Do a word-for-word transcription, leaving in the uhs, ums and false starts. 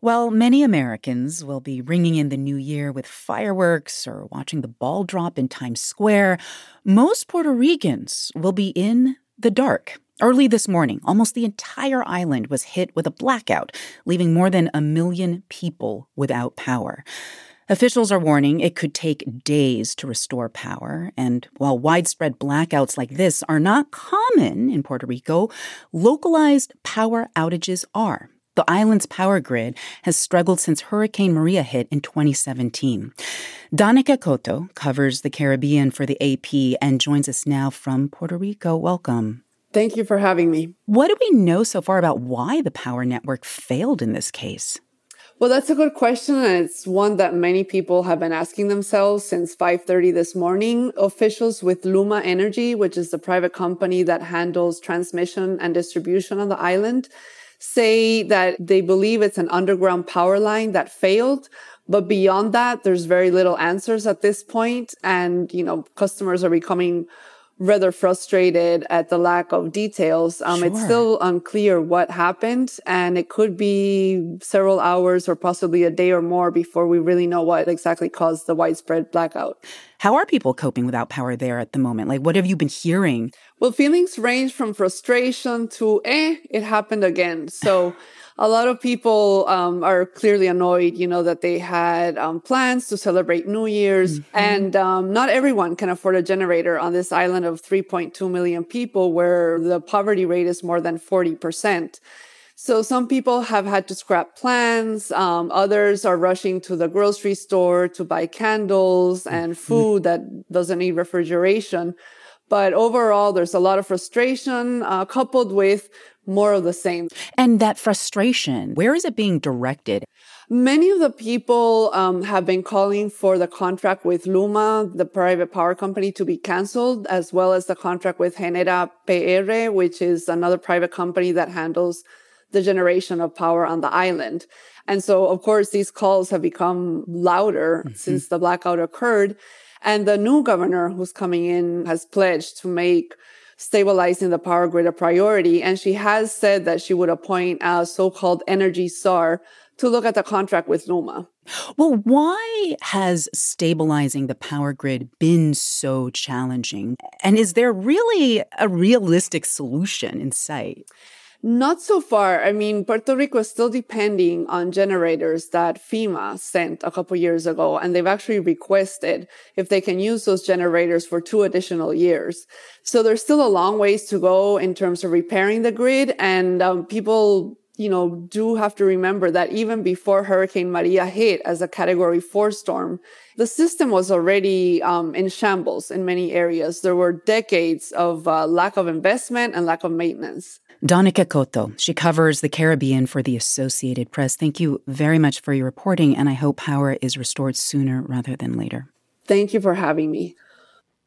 While many Americans will be ringing in the new year with fireworks or watching the ball drop in Times Square, most Puerto Ricans will be in the dark. Early this morning, almost the entire island was hit with a blackout, leaving more than a million people without power. Officials are warning it could take days to restore power, and while widespread blackouts like this are not common in Puerto Rico, localized power outages are. The island's power grid has struggled since Hurricane Maria hit in twenty seventeen. Danica Cotto covers the Caribbean for the A P and joins us now from Puerto Rico. Welcome. Thank you for having me. What do we know so far about why the power network failed in this case? Well, that's a good question, and it's one that many people have been asking themselves since five thirty this morning. Officials with Luma Energy, which is the private company that handles transmission and distribution on the island, say that they believe it's an underground power line that failed. But beyond that, there's very little answers at this point. And, you know, customers are becoming rather frustrated at the lack of details. Um, Sure. It's still unclear what happened, and it could be several hours or possibly a day or more before we really know what exactly caused the widespread blackout. How are people coping without power there at the moment? Like, what have you been hearing? Well, feelings range from frustration to, eh, it happened again. So a lot of people um, are clearly annoyed, you know, that they had um, plans to celebrate New Year's. Mm-hmm. And um, not everyone can afford a generator on this island of three point two million people where the poverty rate is more than forty percent. So some people have had to scrap plans. Um, others are rushing to the grocery store to buy candles and food that doesn't need refrigeration. But overall, there's a lot of frustration uh, coupled with more of the same. And that frustration, where is it being directed? Many of the people um, have been calling for the contract with Luma, the private power company, to be canceled, as well as the contract with Genera P R, which is another private company that handles the generation of power on the island. And so, of course, these calls have become louder mm-hmm. since the blackout occurred. And the new governor who's coming in has pledged to make stabilizing the power grid a priority. And she has said that she would appoint a so-called energy czar to look at the contract with Luma. Well, why has stabilizing the power grid been so challenging? And is there really a realistic solution in sight? Not so far. I mean, Puerto Rico is still depending on generators that FEMA sent a couple years ago, and they've actually requested if they can use those generators for two additional years. So there's still a long ways to go in terms of repairing the grid, and um, people, you know, do have to remember that even before Hurricane Maria hit as a Category four storm, the system was already um, in shambles in many areas. There were decades of uh, lack of investment and lack of maintenance. Danica Cotto, she covers the Caribbean for the Associated Press. Thank you very much for your reporting, and I hope power is restored sooner rather than later. Thank you for having me.